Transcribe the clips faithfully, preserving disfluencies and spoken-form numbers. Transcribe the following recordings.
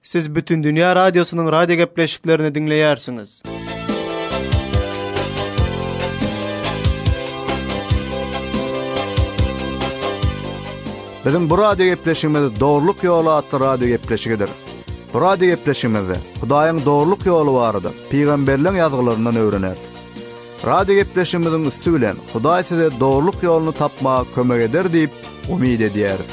Siz bütün Dünya Radyosu'nun radyo gepleşiklerini dinleyersiniz. Bizim bu radyo gepleşigimiz Doğruluk Yolu adlı radyo gepleşigidir. Bu radyo gepleşigimizde Hudaýyň doğruluk ýoly barada peýgamberliň ýazgylaryndan öwrener. Radyo gepleşigimizin üstü bilen Hudaý size doğruluk ýoluny tapmaga kömek eder diýip umyt edýär.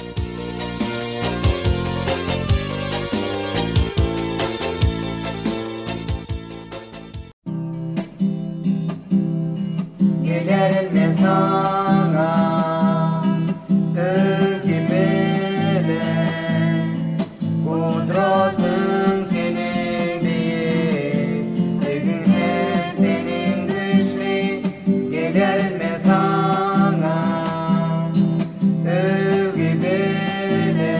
Gelerim ben sana ökümele kudratın senin bir sevgin senin güçlü. Gelerim ben sana ökümele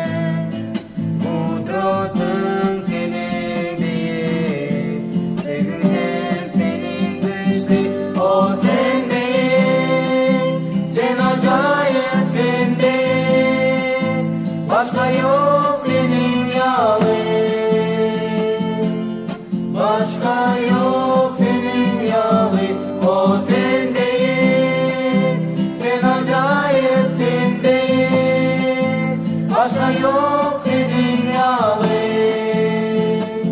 kudratın senin bir sevgin senin güçlü. O sen başka yok senin yağın, başka yok senin yağın. O sen değil, sen acayip sen değil, başka yok senin yağın,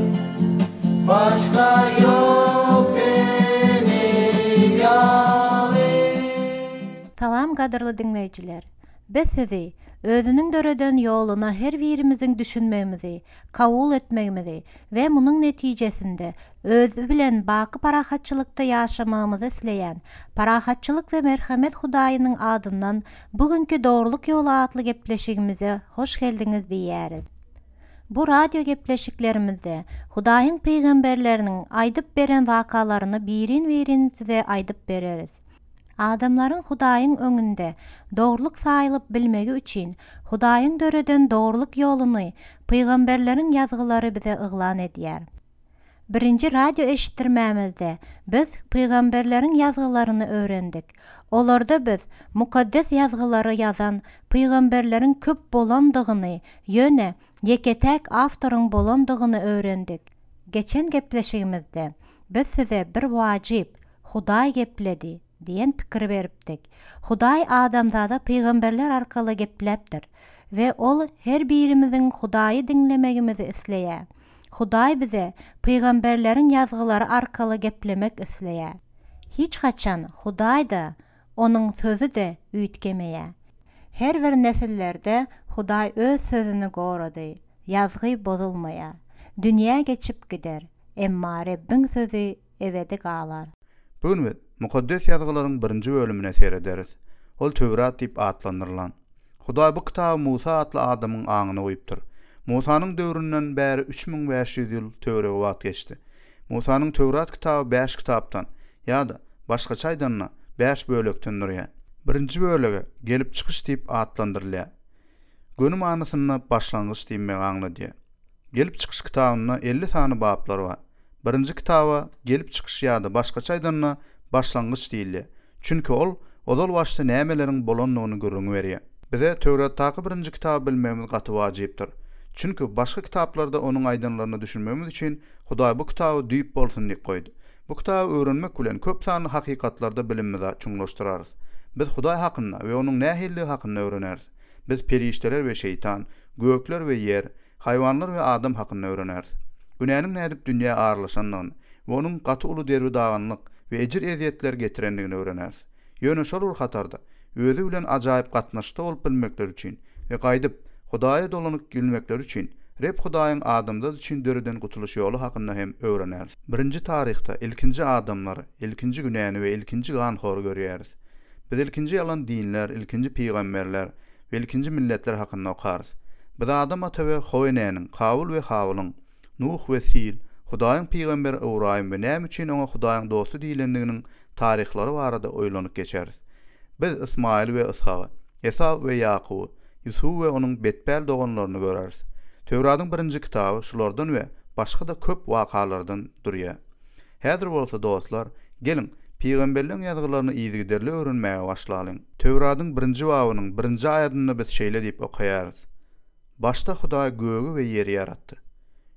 başka yok senin yağın. Salam gadırlı dinleyiciler. Biz sizi özünün döreden yoluna her birimiziň düşünmegimizi, kabul etmegimizi we munyň netijesinde özü bilen baky parahatçylykda ýaşamamyzy isleýän Parahatçylyk we merhamet Hudaýynyň adyndan bugünkü Doğruluk Ýolu adly gepleşigimize hoş geldiňiz diýäris. Bu radio gepleşiklerimizde Hudaýyň peýgamberleriniň aýdyp beren wakalaryny birin-birin size aýdyp bereriz. Adamların Hudaýyň öňünde doğruluk saýlyp bilmegi üçin Hudaýyň döreden doğruluk ýoluny peýgamberleriň ýazgylary bize yglan edýär. Birinji radio eşitdirmämizde biz peýgamberleriň ýazgylaryny öwrendik. Olarda biz mukaddes ýazgylary ýazan peýgamberleriň köp bolandygyny, ýöne ýeketek awtoryň bolandygyny öwrendik. Geçen gepleşigimizde biz size bir wajyp Hudaý gepledi diyen pikir beripdik. Hudaý adamzada peýgamberler arkaly geplepdir ve ol her birimiziň Hudaýy dinlemegimizi isleýär. Hudaý bize peýgamberleriň ýazgylary arkaly geplemek isleýär. Hiç haçan Hudaý da onuň sözü de üýtgemeýär. Her bir nesillerde Hudaý öz sözüni gorady. Ýazgy bozulmaýar. Dünýä geçip gider. Emma Rabbiň sözü ebedi galar. Bugün biz mukaddes ýazgylaryň birinji bölümine serederiz. Ol Tövrat diýip atlandyrylan. Hudaý bu kitaby Musa atly adamyň aňyna goýupdyr. Musanyň döwründen bäri üç miň beş ýüz ýyl töwrege wagt geçdi. Musanyň Tövrat kitaby beş kitapdan ýa-da başgaça aýdanda beş bölekden durýar. Birinji bölegi gelip çykyş diýip atlandyrylýar. Gönüm manysyna başlangyç diýmek aňladyr. Gelip çykyş kitabyna elli sany baplary bar. Birinji kitaba gelip çykyş ýa-da başgaça aýdanda başlangyç diýilýär. Çünki ol odal başda nämeleriň bolandygyny görüňi berýär. Bize Tövratdaky birinji kitaby bilmegimiz gaty wajypdyr. Çünki başga kitaplarda onuň aýdymlaryny düşünmemiz üçin Hudaý bu kitaby düýüp bolsun diýip goýdy. Bu kitaby öwrenmek bilen köp sany hakykatlarda bilimimizi çuňlaşdyrarys. Biz Hudaý hakynda we onuň nähilligi hakynda öwreneriz. Biz perişteler we şeytan, gökler we ýer, haýwanlar we adam hakynda öwreneriz. Günäniň nädip dünýä ağırlaşanlygyny we onuň gaty uly derbi daganlyk we ejir eziýetler getirenligini öwreneriz. Ýöne şol urhatarda özü bilen ajaýyp gatnaşykda bolup bilmekler üçin we gaýdyp Hudaýa dolanyp gülmekler üçin Reb Hudaýyň adamlar üçin döreden gutuluş ýoly hakynda hem öwreneriz. Birinji taryhda ilkinji adamlary, ilkinji günäni we ilkinji ganhory görýäris. Biz ilkinji ýalan dinler, ilkinji peýgamberler we ilkinji milletler hakynda okarys. Biz adam ata we Howenyň, Kawul we Hawlyň, Nuh we Sil, Hudaýyň peýgamberi Ibrahim we näme üçin oňa Hudaýyň dosty diýilendiginiň taryhlary barada oýlanyp geçeriz. Biz Ismail we Ishaq, Esaw we Ýakuby, Yusuf we onuň betbäl doganlaryny göreriz. Tövratyň birinji kitaby şulardan we başga da köp wakalardan durýar. Häzir bolsa dostlar, gelin peýgamberliň ýazgylaryny ýygyderli öwrenmäge başlaýyn. Tövratyň birinji babynyň birinji aýatyny biz şeýle diýip okaýarys. Başta Hudaý gögi we ýeri ýaratdy.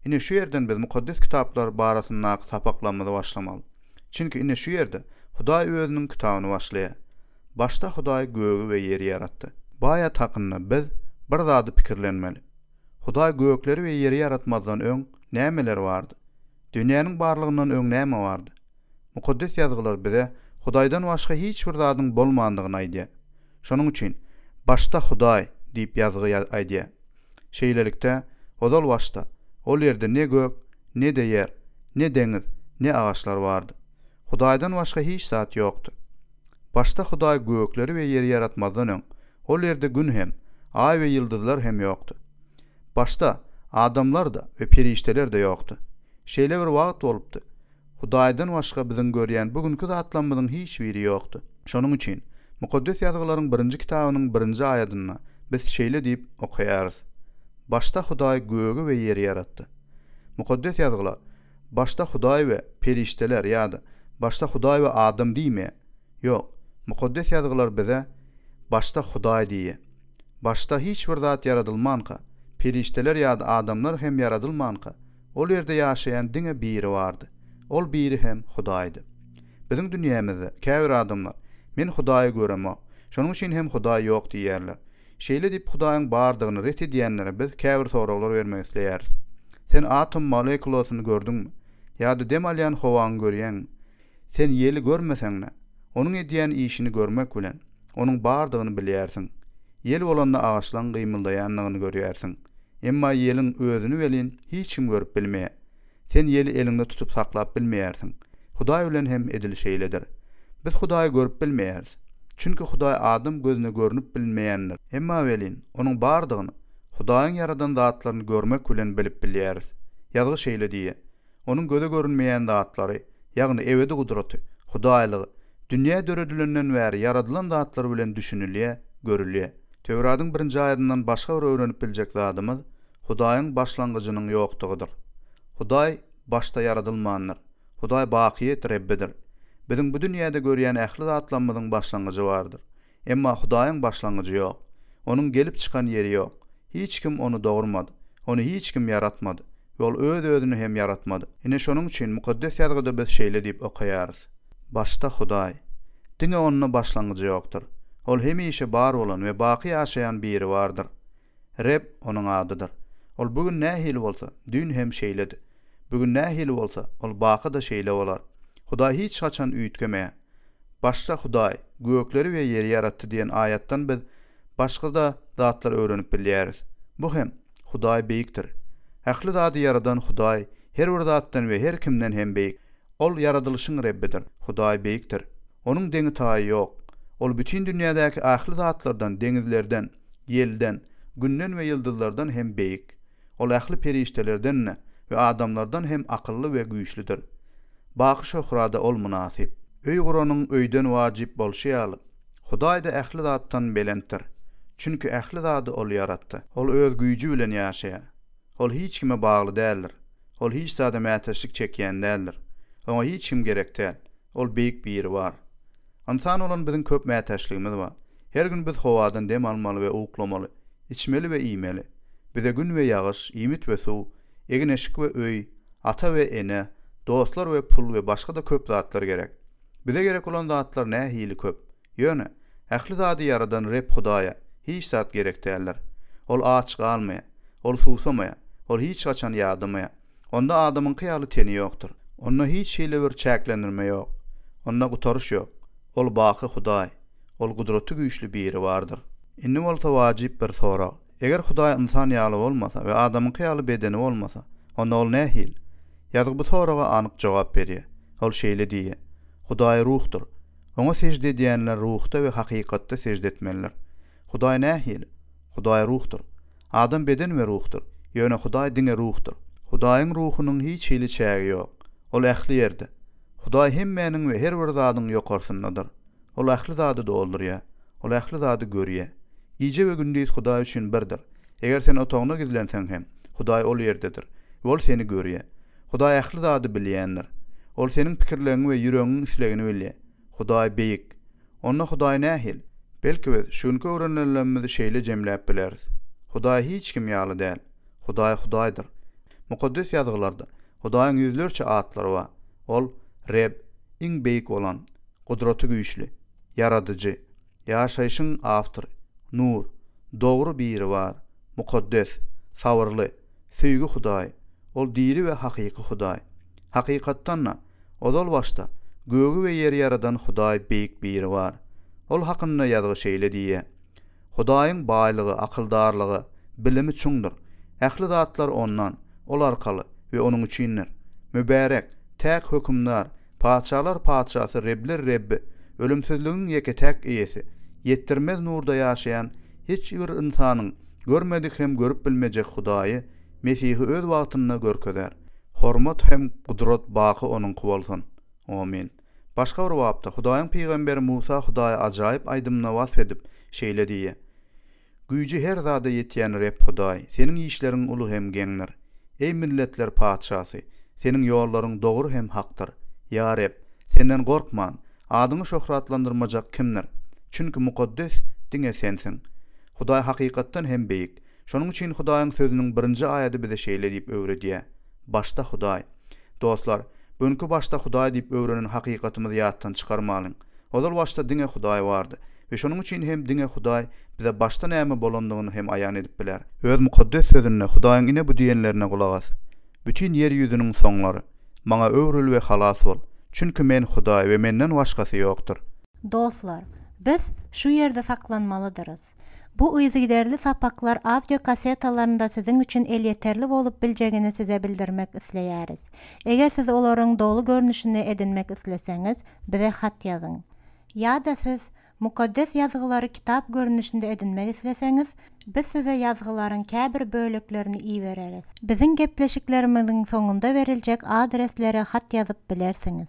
Ine şu yerden biz mukaddes kitaplar barasynda sapaklanmady başlamaly. Çünki ine şu yerde Hudaý özüniň kitabyny başlaýar. Başta Hudaý göğü we ýeri yaratdy. Baýa takynna biz bir zady pikirlenmeli. Hudaý gökleri we ýeri yaratmazdan öň nämeler bardy? Dünýäniň barlygyndan öň näme bardy? Mukaddes ýazgylar bize Hudaýdan başga hiç bir zadyň bolmandygyny aýdýar. Şonuň üçin başta Hudaý diýip ýazgy aýdýar. Şeýlelikde ozal başta ol ýerde ne gök, ne de yer, ne deňiz, ne ağaçlar bardy. Hudaýdan başga hiç zat ýokdy. Başta Hudaý gökleri we ýeri yaratmazdan öň ol ýerde gün hem, ay we ýyldızlar hem ýokdy. Başta adamlar da we perişteler de ýokdy. Şeýle bir wagt bolupdy. Hudaýdan başga biziň görýän bugünkü zatlanmadyň hiç biri ýokdy. Şonuň üçin mukaddes ýazgylaryň birinji kitabynyň birinji aýatyna biz şeýle diýip okaýarys. Başta Hudaý göğü we ýeri yaratdy. Mukaddes ýazgylar başta Hudaý we perişteler ýa-da başta Hudaý we adam diýme. Ýok, mukaddes ýazgylar bize başta Hudaý diýe. Başta hiç bir zat yaradylmanka, perişteler ýa-da adamlar hem yaradylmanka, ol ýerde ýaşaýan diňe biri bardy. Ol biri hem Hudaýdy. Biziň dünýämizde käbir adamlar men Hudaýy göremok, şonuň üçin hem Hudaý ýok diýerler. Şeýle diýip Hudaýyň bardygyny ret edýänlere biz käbir soraglar bermek isleýäris. Sen atom molekulasyny gördüňmi? Ýa-da demalýan howany görýän? Sen ýeli görmeseňne, onuň edýän işini görmek bilen onuň bardygyny bilýärsiň. Ýel bolanda ağaçlaryň gymyldaýanlygyny görýärsiň. Emma ýeliň özüni welin hiç kim görüp bilmeýär. Sen ýeli elinde tutup saklap bilmeýärsiň. Hudaý bilen hem edili şeýledir. Biz Hudaýy görüp bilmeýäris. Çünki Hudaý adam gözüne görünüp bilmeýändir. Emma welin onuň bardygyny, Hudaýyň yaradan zatlaryny görmek bilen bilip bilýäris. Ýazgy şeýle diýe. Onuň göze görünmeýän zatlary, ýagny ebedi gudraty, Hudaýlygy, dünýä döredilenden bäri yaradylan zatlar bilen düşünilýär, görülýär. Tewratyň birinji aýatyndan başga bir öwrenip biljek zadymyz Hudaýyň başlangyjynyň ýokdugydyr. Hudaý başta yaradylmandyr. Hudaý bakyet Rabbidir. Biziň bu dünýäde görýän ähli zatlanmadyň başlangyjy bardyr. Emma Hudaýyň başlangyjy ýok. Onuň gelip çykan ýeri ýok. Hiç kim onu dogurmady. Onu hiç kim yaratmady. Ol öz özüni hem yaratmady. Ine şonuň üçin mukaddes ýazgyda biz şeýle diýip okaýarys. Başta Hudaý. Diňe onuň başlangyjy ýokdur. Ol hemişe bar bolan we baky ýaşaýan biri bardyr. Reb onuň adydyr. Ol bugün nähili bolsa, dün hem şeýledi. Bugün nähili bolsa, ol baky da şeýle bolar. Hudaý hiç haçan üýtgemeýär. Başta Hudaý gökleri we ýeri yaratdy diýen aýatdan biz başga da zatlar öwrenip bilýäris. Bu hem Hudaý beýikdir. Ähli zady yaradan Hudaý her bir zatdan we her kimden hem beýik. Ol yaradylyşyň Rabbidir. Hudaý beýikdir. Onuň deňi taýy ýok. Ol bütün dünýädäki ähli zatlardan, deňizlerden, ýelden, günden we ýyldızlardan hem beýik. Ol ähli periştelerden we adamlardan hem akylly we güýçlidir. Baky şöhrada ol munasip. Öý guranyň öýden wajib bolşy ýaly. Hudaý da ähli zatdan belentdir. Çünki ähli zady ol yaratdy. Ol öz güýji bilen ýaşaýar. Ol hiç kime bagly däldir. Ol hiç zada mätäşlik çekýän däldir. Oňa hiç kim gerek däl. Ol beýik biri bar. Insan olan biziň köp mätäşligimiz bar. Her gün biz howadan dem almaly we uklamaly, içmeli we iýmeli. Bize gün we ýagyş, iýmit we suw, egineşik we öý, ata we ene, dostlar we pul we başga da köp zatlar gerek. Bize gerek olan zatlar nähili köp. Ýöne, ähli zady yaradan Reb Hudaýa hiç zat gerek däldir. Ol aç galmaýar, ol suwsamaýar, ol hiç haçan ýadamaýar. Onda adamyň kyýaly teni ýokdur. Onda hiç şeýle bir çäklendirme ýok. Onda gutaryş ýok. Ol baky Hudaý, ol gudraty güýçli biri bardyr. Indi bolsa wajib bir sorak. Eger Hudaý insan ýaly bolmasa we adamyň kyýaly bedeni bolmasa, onda ol nähil? Ýa-da bu soraga anyk jogap berýär. Ol şeýle diýär. Hudaý ruhdur. Oňa secde edýänler ruhda we hakykatda secde etmeliler. Hudaý nähil? Hudaý ruhdur. Adam beden we ruhdur. Ýöne Hudaý diňe ruhdur. Hudaýyň ruhunyň hiç hili çägi ýok. Ol ähli ýerde. Hudaý hemmäniň we her bir zadyň ýokarsyndadyr. Ol ähli zady doldurýar. Ol ähli zady görýär. Gije we gündüz Hudaý üçin birdir. Eger sen otagyna gizlenseň hem, Hudaý ol ýerdedir. Ol seni görýär. Hudaý ähli zady bilýändir. Ol seniň pikirlerini we ýüregiň islegini bilýär. Hudaý beýik. Onda Hudaý nähil? Belki biz şuňky öwrenenlerimizi şeýle jemläp bileris. Hudaý hiç kim ýaly däl. Hudaý Hudaýdyr. Mukaddes ýazgylarda Hudaýyň ýüzlerçe atlary bar. Ol Reb, iň beýik bolan, gudraty güýçli, yaradyjy, ýaşaýyşyň awtory, nur, dogry biri bar, mukaddes, sabyrly, söýgü Hudaý. Ol diri we hakyky Hudaý. Hakykatdanna ozal başda gögü we ýeri yaradan Hudaý beýik biri bar. Ol hakynda ýazgy şeýle diýe. Hudaýyň baýlygy, akyldarlygy, bilimi çuňdur. Ähli zatlar ondan, ol arkaly we onuň üçindir. Mübarek, täk hökümdar, paçalar paçasy, Rebler Rebbi, ölümsizligiň ýeke täk eýesi, ýetdirmez nurda ýaşaýan hiç bir insanyň görmedik hem görüp bilmejek Hudaýy Mesihi öz wagtynda görkezer. Hormat hem gudrat baky onuň bolsun. Amin. Başga bir wagtda Hudaýyň peýgamberi Musa Hudaýa ajaýyp aýdymna wasf edip şeýle diýe. Güýji her zada ýetýän Reb Hudaý, seniň işleriň uly hem geňdir. Ey milletler paçasy, seniň ýollaryň dogry hem hakdyr. Ya Reb, senden gorkman, adyňy şöhratlandyrmajak kimdir? Çünki mukaddes diňe sensiň. Hudaý hakykatdan hem beýik. Şonuň üçin Hudaýyň sözüniň birinji aýaty bize şeýle diýip öwredýär. Başta Hudaý. Dostlar, bugünkü başta Hudaý diýip öwrenen hakykatymyzy ýatdan çykarmalyň. Ozal başta diňe Hudaý bardy. Ve şonuň üçin hem diňe Hudaý bize başta näme bolandygyny hem aýan edip biler. Öz mukaddes sözüne Hudaýyň ine bu diýenlerine gulak as. Bütün yer ýüzüniň soňlary maňa öwrül we halas bol. Çünki men Hudaý we menden başgasy ýokdur. Dostlar, biz şu ýerde saklanmalydyryz. Bu üýzgiderli sapaklar audio kasetalarynda sizin üçin el ýeterli bolup biljegini size bildirmek isleýäris. Eger siz olaryň dolu görnüşini edinmek isleseňiz, bize hat ýazyň. Ýa-da siz mukaddes ýazgylary kitap görnüşinde edinmek isleseňiz, biz size ýazgylaryň käbir böleklerini iýereriz. Biziň gepleşiklerimiziň soňunda veriljek adreslere hat ýazyp bilersiňiz.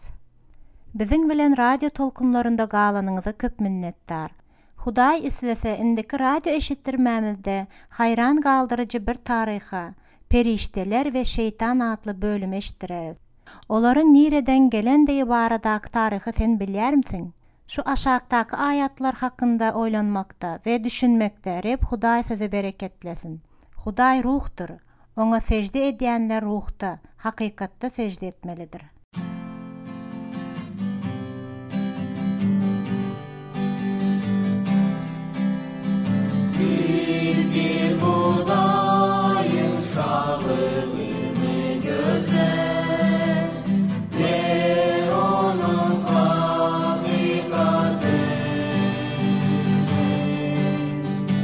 Biziň bilen radio tolkunlarynda galanyňyza köp minnetdar. Hudaý islese indiki radio eşitdirmämizde hayran galdırıcı bir taryha, perişteler ve şeytan adlı bölüm eşitdireriz. Olaryň nireden gelen diýip baradaky taryhy sen bilýär misin? Şu aşağıdaky ayatlar hakynda oýlanmakda we düşünmekde Reb Hudaý sizi bereketlesin. Hudaý ruhdur. Oňa secde edýänler ruhda, hakykatda secde etmelidir. Bilgi Hudaýyň şahyryny gözle, ve onuň hakykatyn.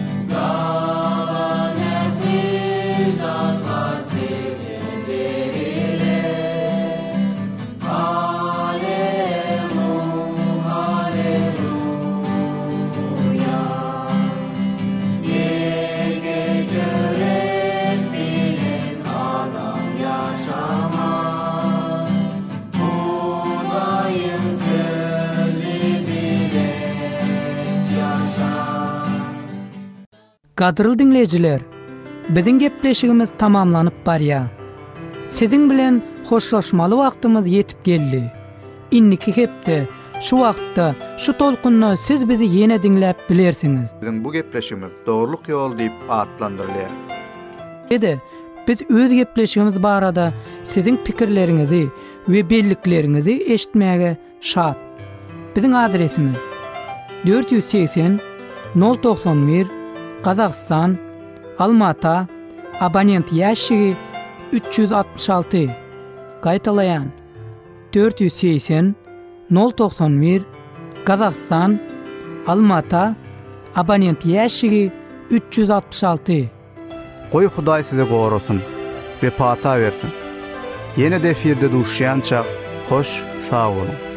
Galan efizatlar sizin beriler. Aleluya, aleluya. Gadryl dinleyijiler, biziň gepleşigimiz tamamlanyp barýar. Siziň bilen hoşlaşmaly wagtymyz ýetip geldi. Inniki hepde, şu wagtda, şu tolkunna siz bizi ýene dinläp bilersiňiz. Biziň bu gepleşigimiz dogruluk ýol diýip atlandyrylýar. Ede, biz öz gepleşigimiz barada siziň pikirleriňizi we belliklerinizi eşitmäge şat. Biziň adresimiz dört yüz seksen nol doksan bir Kazakistan, Almata, abonent ýaşygy üç yüz altmış alty. Gaýtalaýan dört yüz seksen nol doksan bir Kazakistan, Almata, abonent ýaşygy üç yüz altmış alty. Goý Hudaý size gorasun we pata bersin. Ýene de efirde duşýança hoş, sag bolun.